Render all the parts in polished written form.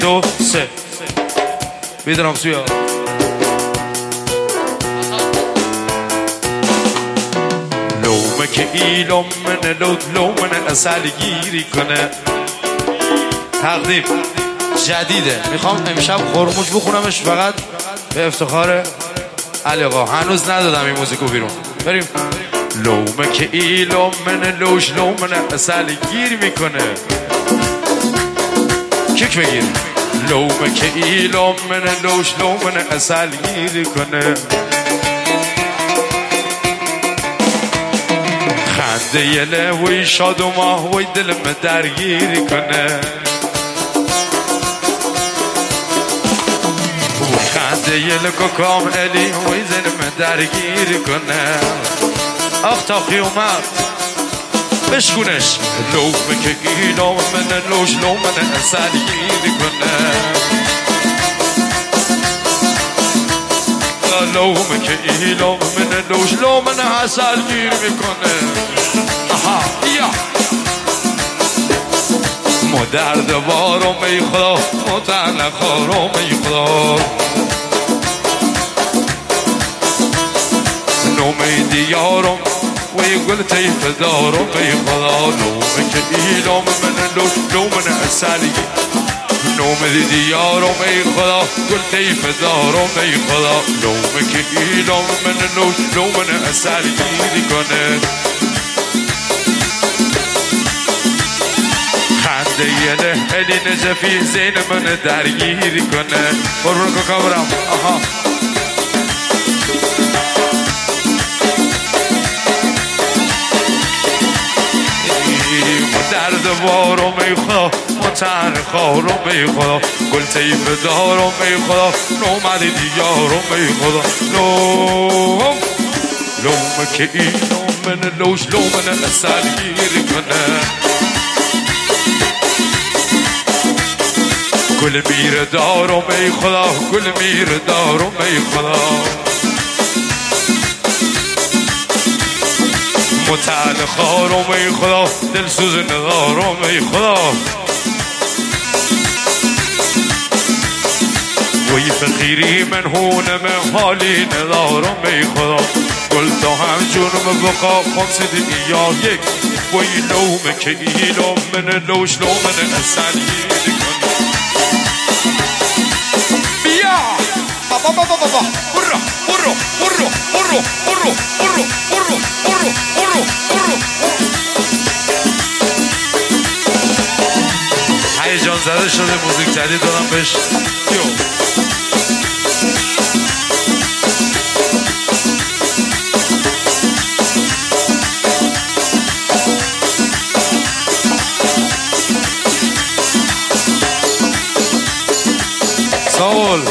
2 3 میدونم سویا لومه که ایلوم منه لومنه اصل گیری کنه. تقدیم جدیده، میخوام امشب خورموش بخونمش فقط به افتخار علی آقا. هنوز ندادم این موزیکو بیرون. بریم. لومه که ایلوم منه لومنه اصل گیر میکنه. کیک بگیر. لومه که ایلوم منه لومنه اصل گیر کنه. خنده یله وی شاد و ماه وی دلم درگیر کنه. خنده یله که کاملی وی دلم درگیر کنه. آخ تا خیومت بشکونش. لومه که ایلوم منه لومنه اصل گیر کنه. لومه که ایلوم منه لومنه اصل گیر میکنه. آها یا مو درد بارم ای خدا مو تن خارم ای خدا. نومه دیارم وی گل تیف دارم ای خدا. لومه که ایلوم منه لومنه اصل گیر. نومه دیارم ای خدا گل تیف دارم ای خدا. لومه که ایلوم منه لومنه اصل گیر کنه. خنده یله علی نجفی زین من درگیر کنه. برو که کبرم. آها درد بارم ای خدا متن خارم ای خدا. گل تیف دارم ای خدا. نومد دیارم ای خدا. لومه که ایلوم منه لومنه اصل گیر کنه. گل میر دارم ای خدا گل میر دارم ای خدا. متعل خارم ای خدا دلسوز ندارم ای خدا. وی فقیری من هونم حالی ندارم ای خدا. گل تا هم جونم بقا خمس دنیا یک. وی لومه که ایلوم منه لومنه اصل گیر کنه. بیا بابا برو برو برو برو برو برو برو برو برو برو. هیجان زده شده موزیک جدید دادم بهش. ساول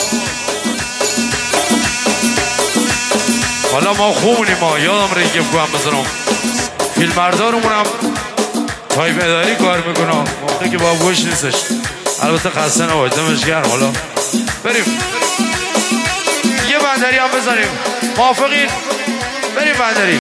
حالا ما خوبونیم. ما یادم رنگه بگوهم بزنم فیلمبردارمونم تایپ اداری کار میکنم موقعی که با بوش نیستش. البته خسته نباید دمش گرم. حالا بریم یه بندری هم بزنیم. موافقین؟ بریم بندری.